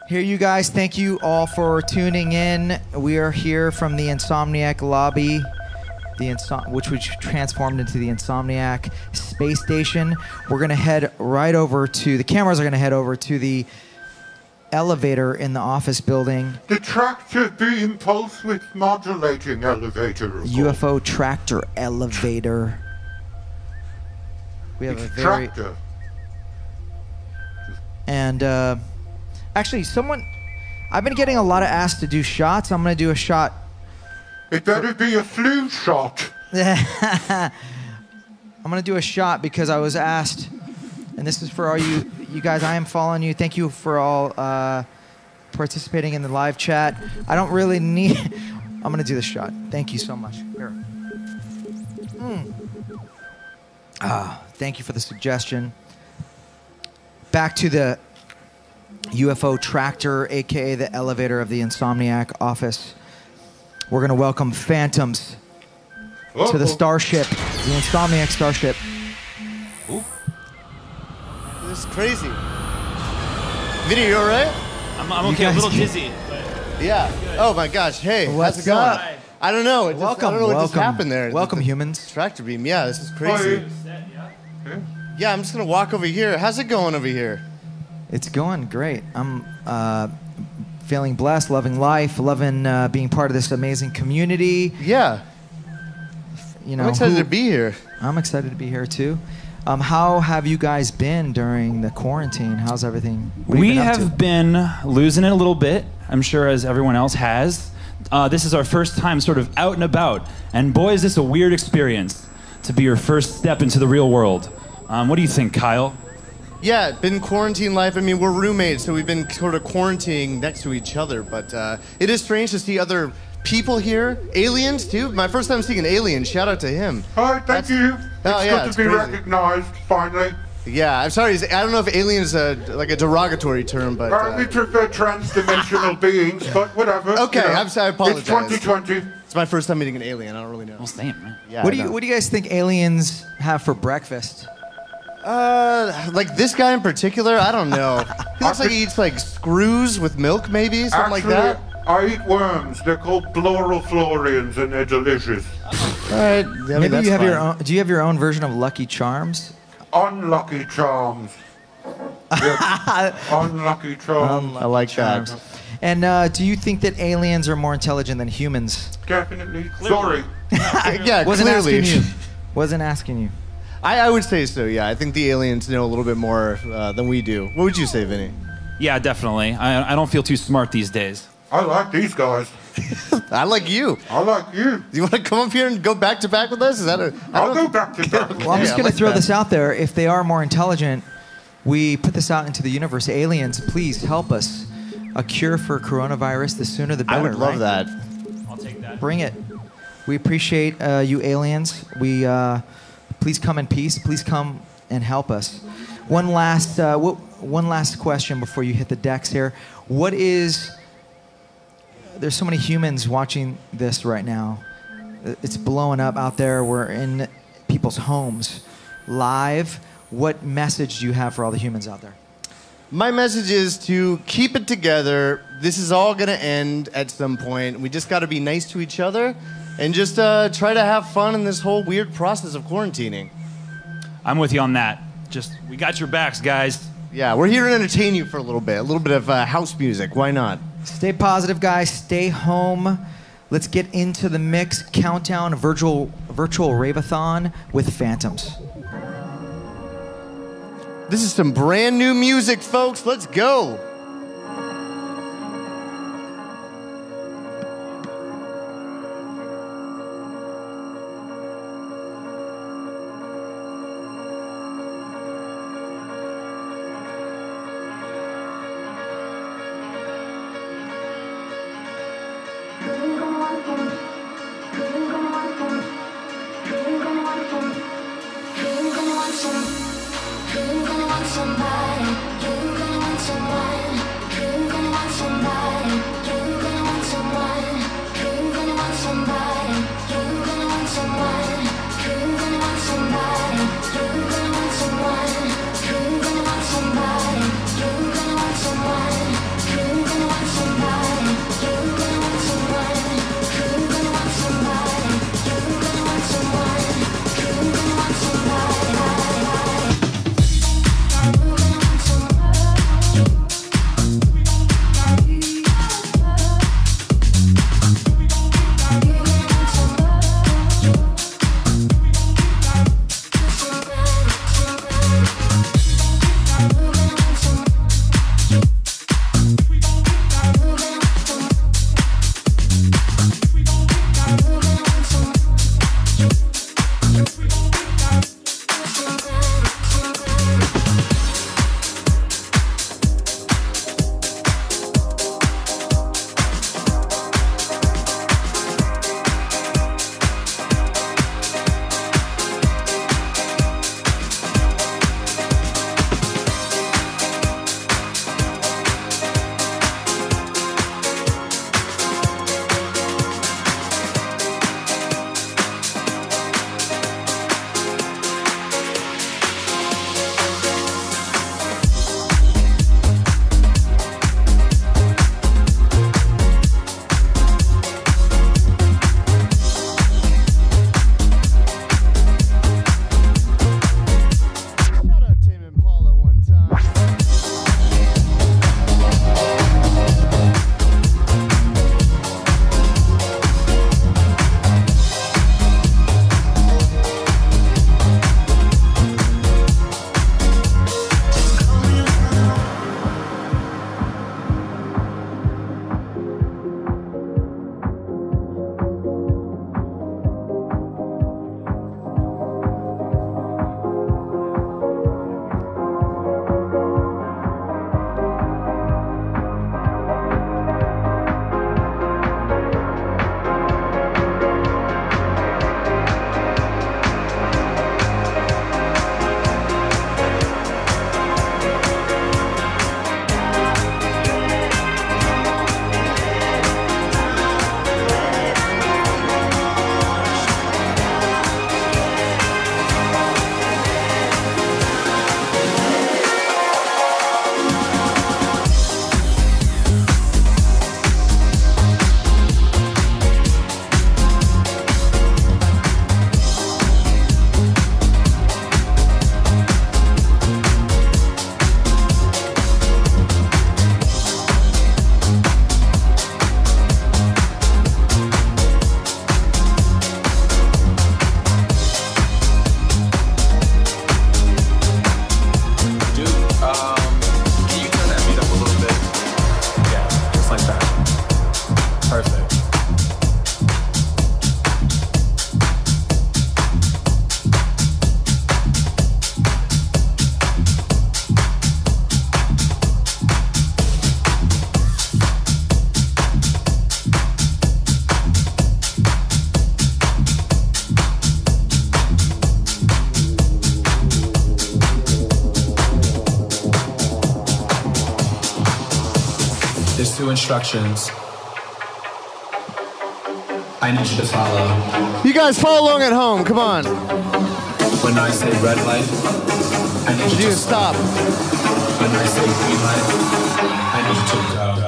Here, you guys, thank you all for tuning in. We are here from the Insomniac lobby, which we transformed into the Insomniac space station. We're gonna head right over to, the cameras are gonna head over to the elevator in the office building. The tractor beam pulse width modulating elevator. UFO tractor elevator. We have a very... Tractor. And actually, I've been getting a lot of asked to do shots. I'm gonna do a shot. It better be a flu shot. I'm gonna do a shot because I was asked, and this is for all you guys. I am following you. Thank you for all participating in the live chat. I don't really need. I'm gonna do the shot. Thank you so much. Here. Thank you for the suggestion. Back to the UFO tractor, aka the elevator of the Insomniac office. We're gonna welcome Phantoms to the starship, the Insomniac starship. Ooh. This is crazy. Vinny, you all right? I'm okay, a little dizzy. But yeah. Oh my gosh. Hey, what's how's it going? up? I don't know. Welcome. I don't know what just happened there. Welcome, humans. Tractor beam. Yeah, this is crazy. Yeah, I'm just gonna walk over here. How's it going over here? It's going great. I'm feeling blessed, loving life, loving being part of this amazing community. Yeah. You know, I'm excited to be here. I'm excited to be here too. How have you guys been during the quarantine? How's everything? We have been losing it a little bit, I'm sure, as everyone else has. This is our first time sort of out and about, and boy, is this a weird experience to be your first step into the real world. What do you think, Kyle? Yeah, been quarantine life. I mean, we're roommates, so we've been sort of quarantining next to each other, but it is strange to see other people here. Aliens, too. My first time seeing an alien. Shout out to him. Hi, thank you. It's good to be crazy. recognized, finally. Yeah, I'm sorry. I don't know if alien is like a derogatory term, but... we prefer trans-dimensional beings, but whatever. Okay, you know. I'm sorry, I apologize. It's 2020. It's my first time meeting an alien. I don't really know. Well, same, right? Yeah, What do you guys think aliens have for breakfast? Like this guy in particular, I don't know. He looks like he eats like screws with milk, maybe something like that. I eat worms. They're called Floriflorians, and they're delicious. All right. I mean, Maybe that's you have fine. your own. Do you have your own version of Lucky Charms? Unlucky Charms. Yes. Unlucky Charms. I like that. And do you think that aliens are more intelligent than humans? Definitely. Sorry. Yeah, Wasn't clearly. asking you. Wasn't asking you. I would say so, yeah. I think the aliens know a little bit more than we do. What would you say, Vinny? Yeah, definitely. I don't feel too smart these days. I like these guys. I like you. I like you. Do you want to come up here and go back to back with us? Is that a? I'll go back to back. Well, I'm just I going to like throw that. this out there. If they are more intelligent, we put this out into the universe. Aliens, please help us. A cure for coronavirus, the sooner the better. I would love right? that. I'll take that. Bring it. We appreciate you aliens. Please come in peace. Please come and help us. One last question before you hit the decks here. There's so many humans watching this right now. It's blowing up out there. We're in people's homes live. What message do you have for all the humans out there? My message is to keep it together. This is all going to end at some point. We just got to be nice to each other and just try to have fun in this whole weird process of quarantining. I'm with you on that. We got your backs, guys. Yeah, we're here to entertain you for a little bit of house music. Why not? Stay positive, guys. Stay home. Let's get into the mix. Countdown, virtual rave-a-thon with Phantoms. This is some brand new music, folks. Let's go. Somebody, you're gonna want somebody. There's 2 instructions I need you to follow. You guys follow along at home. Come on. When I say red light, I need you You to stop. When I say green light, I need you to go.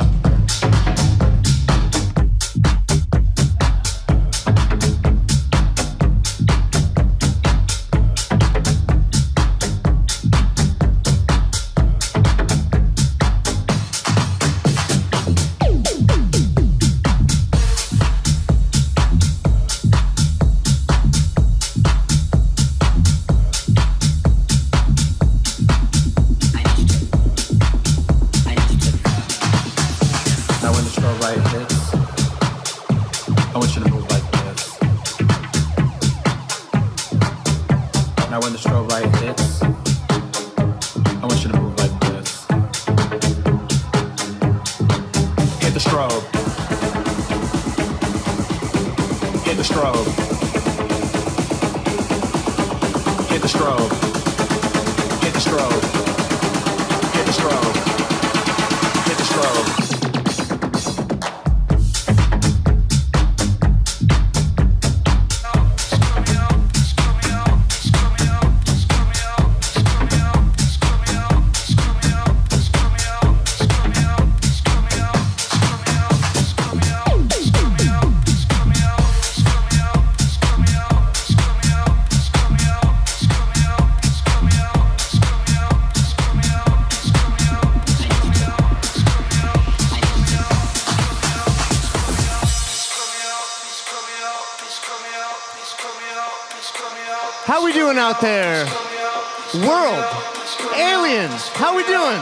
How we doing out there? World, aliens, how we doing?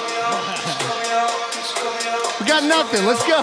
We got nothing, let's go.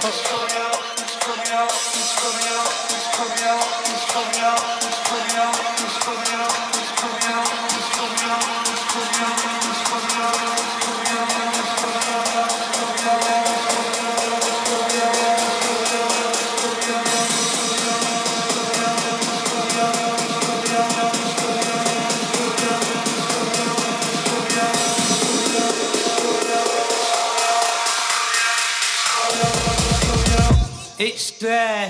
It's there.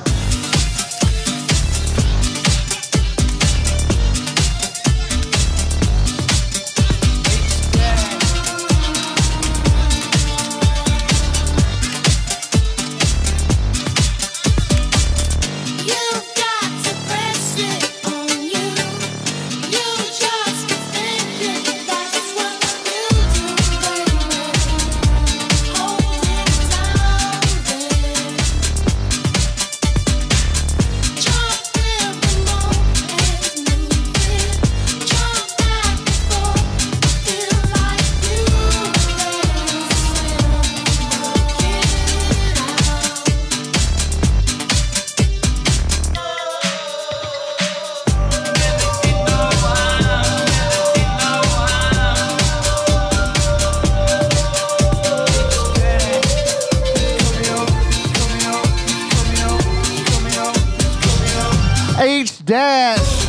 H-Dash.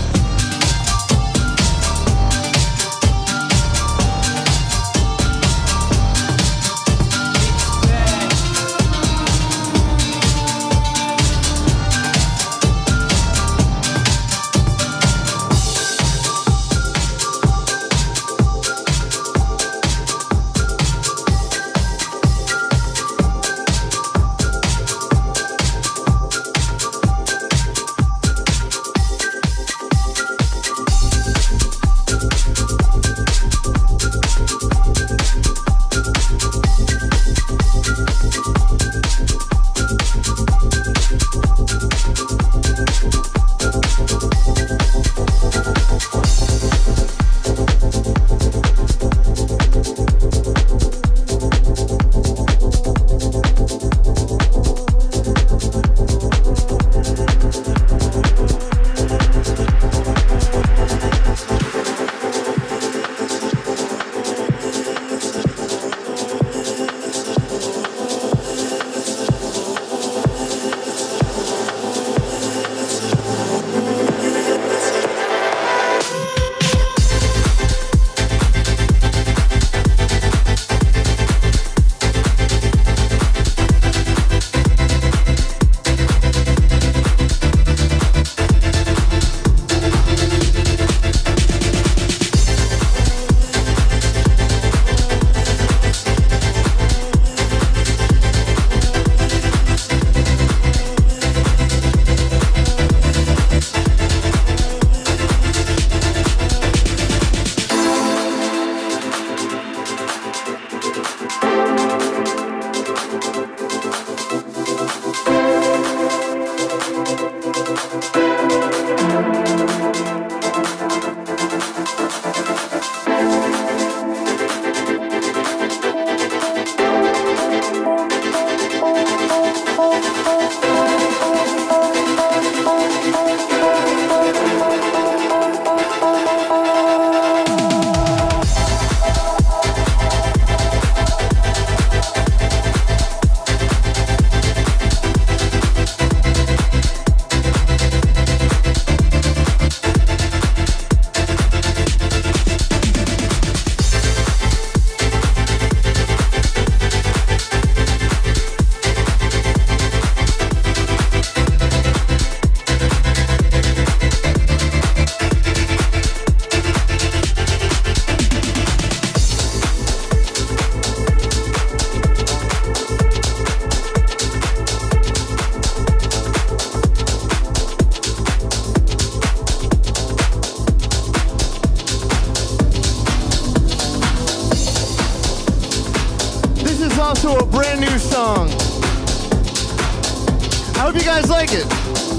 This is also a brand new song. I hope you guys like it.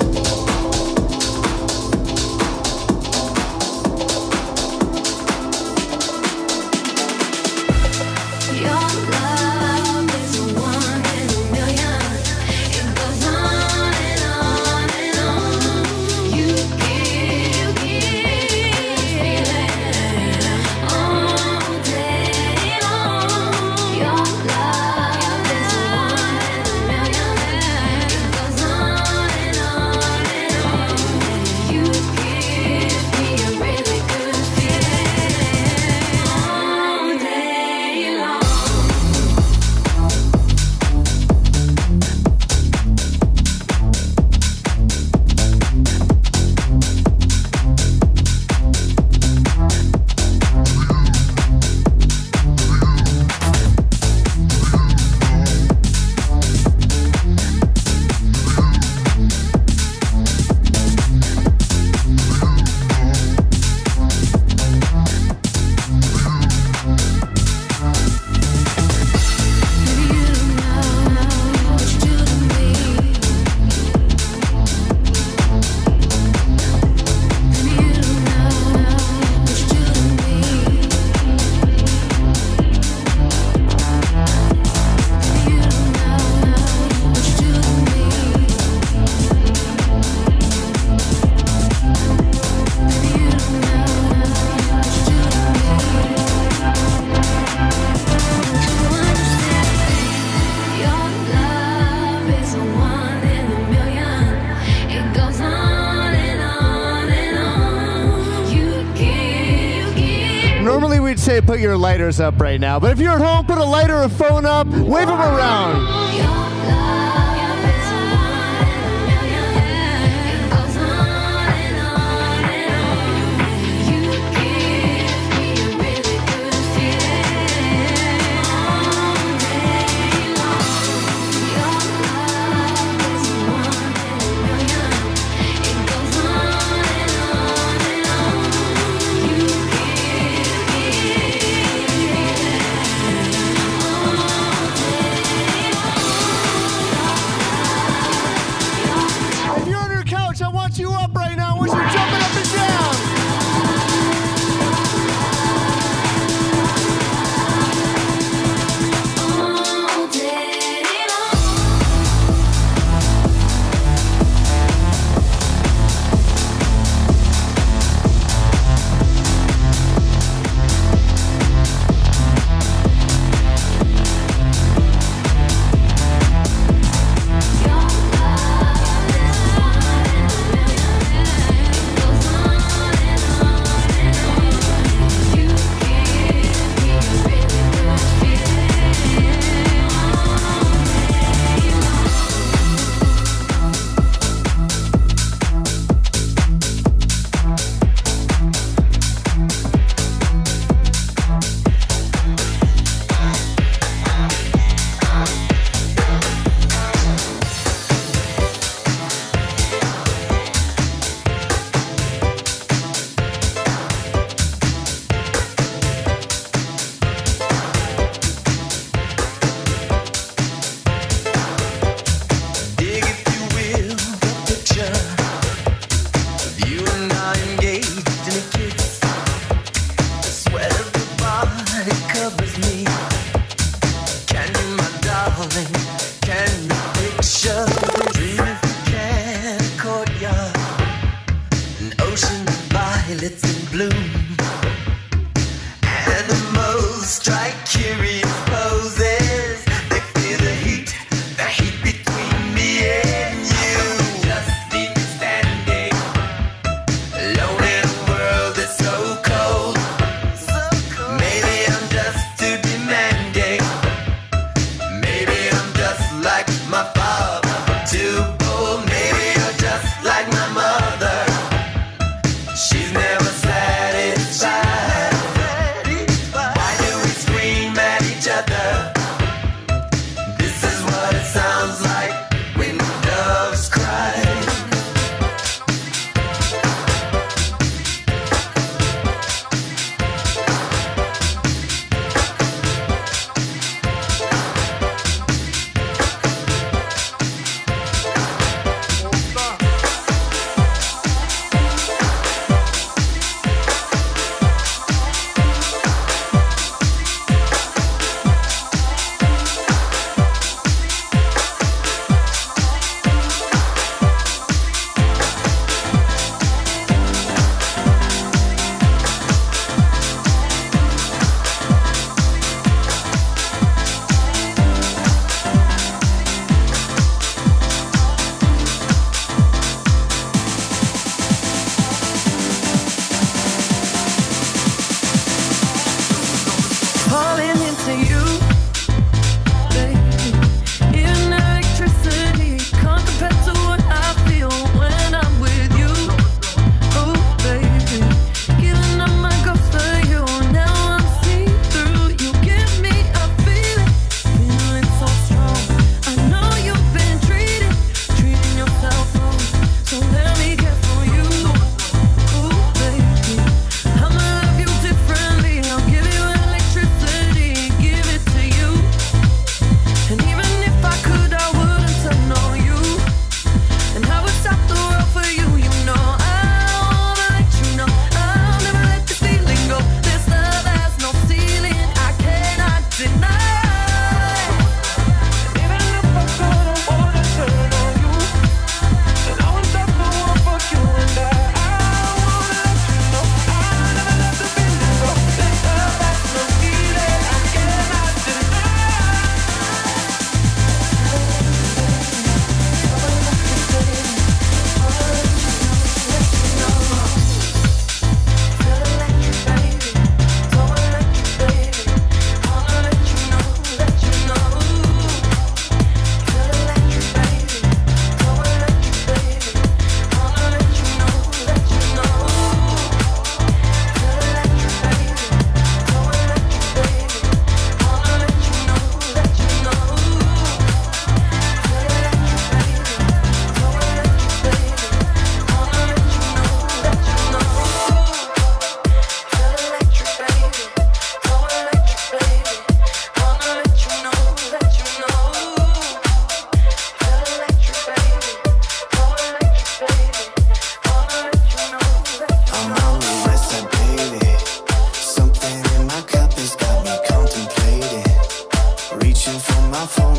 Normally we'd say put your lighters up right now, but if you're at home, put a lighter or phone up, wave them around. You up right now. I want you jumping up and down. Maybe I'm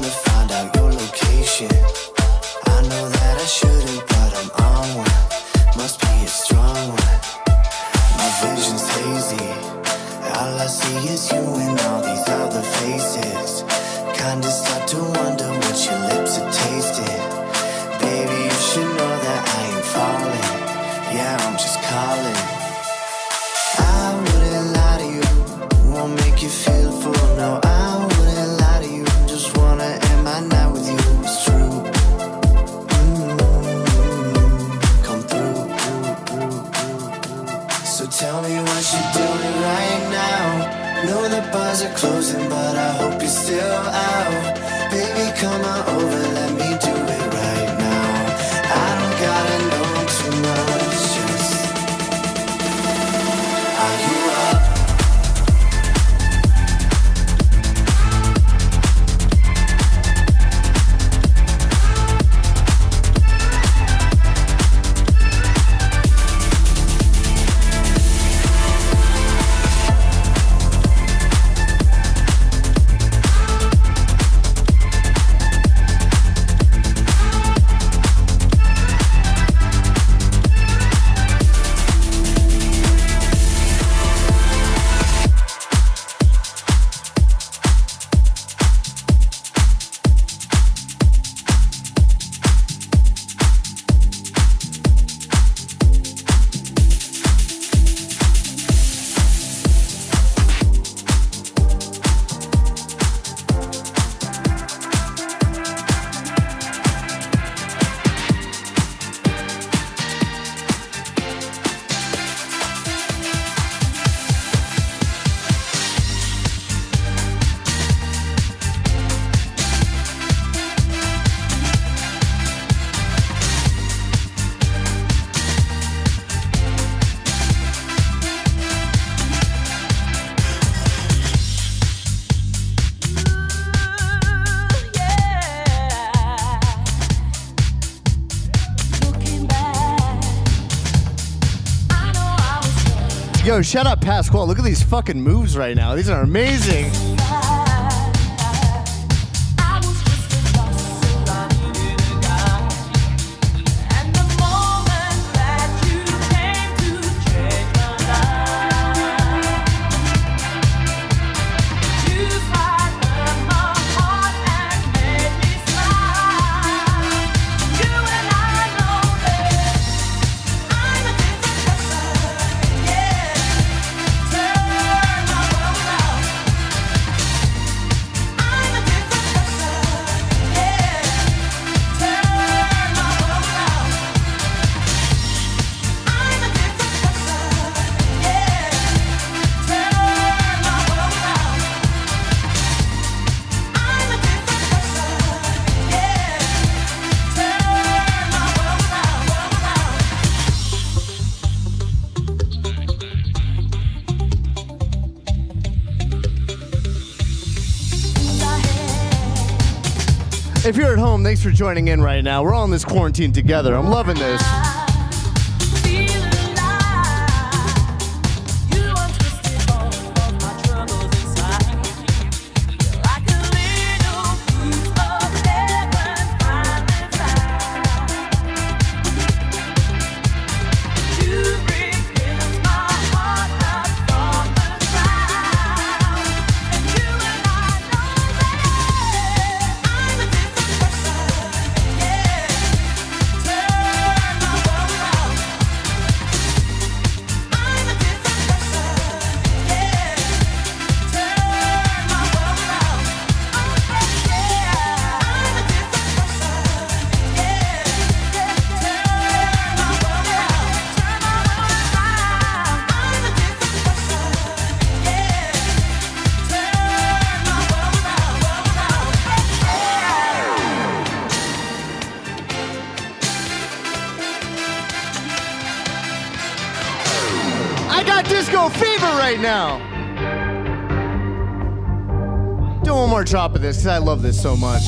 phone to find out your location. I know that I shouldn't, but I'm on one. Must be a strong one. My vision's hazy. All I see is you and all these other faces. Kinda start to wonder what your lips are tasting. Baby, you should know that I ain't falling. Yeah, I'm just calling. I wouldn't lie to you, won't make you feel full. No, I wouldn't lie to you, just wanna end my night with you. It's true. Come through. So tell me what you're doing right now. Know the bars are closing, but I hope you're still out. Baby, come on over, let me do it right now. I don't gotta know too much, just are you up? Yo, shout out Pasquale. Look at these fucking moves right now. These are amazing. If you're at home, thanks for joining in right now. We're all in this quarantine together. I'm loving this. Disco fever right now. Do one more drop of this because I love this so much.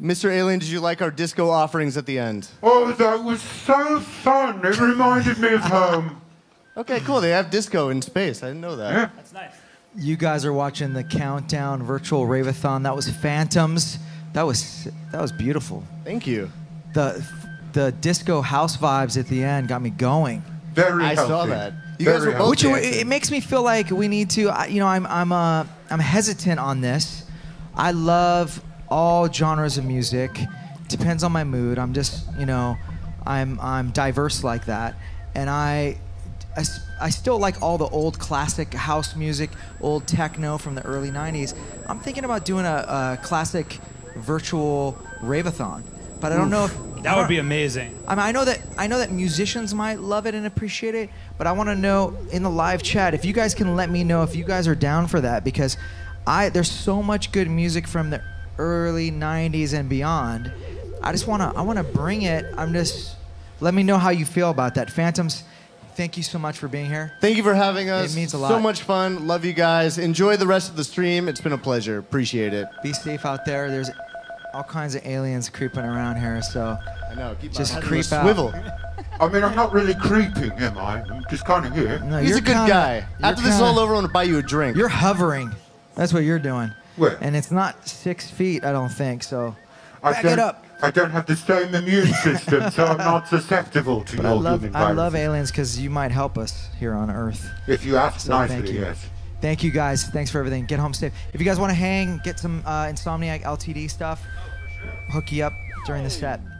Mr. Alien, did you like our disco offerings at the end? Oh, that was so fun. It reminded me of home. Okay, cool. They have disco in space. I didn't know that. Yeah. That's nice. You guys are watching the Countdown Virtual Rave-a-thon. That was Phantoms. That was beautiful. Thank you. The disco house vibes at the end got me going. Very I healthy. saw that. You Very guys were healthy. both Which dancing. it makes me feel like we need to. I'm hesitant on this. I love all genres of music. Depends on my mood. I'm just I'm diverse like that, and I still like all the old classic house music, old techno from the early '90s. I'm thinking about doing a classic virtual rave-a-thon, but I don't know if That would be amazing. I mean, I know that musicians might love it and appreciate it, but I want to know in the live chat if you guys can let me know if you guys are down for that, because there's so much good music from the early '90s and beyond. I want to bring it. Let me know how you feel about that. Phantoms, thank you so much for being here. Thank you for having us. It means a So lot. much fun. Love you guys. Enjoy the rest of the stream. It's been a pleasure. Appreciate it. Be safe out there. There's all kinds of aliens creeping around here, so I know. Keep Just my head on creep a out. swivel. I mean, I'm not really creeping, am I? I'm just kind of here. no, He's you're a good kinda- guy. you're After this is kinda- all over, I want to buy you a drink. You're hovering. That's what you're doing. Where? And it's not 6 feet, I don't think. So I back don't, it up. I don't have the same immune system, so I'm not susceptible to But your human I love viruses. aliens because you might help us here on Earth. If you ask So nicely, thank you. yes. Thank you guys. Thanks for everything. Get home safe. If you guys want to hang, get some Insomniac LTD stuff, hook you up during the set.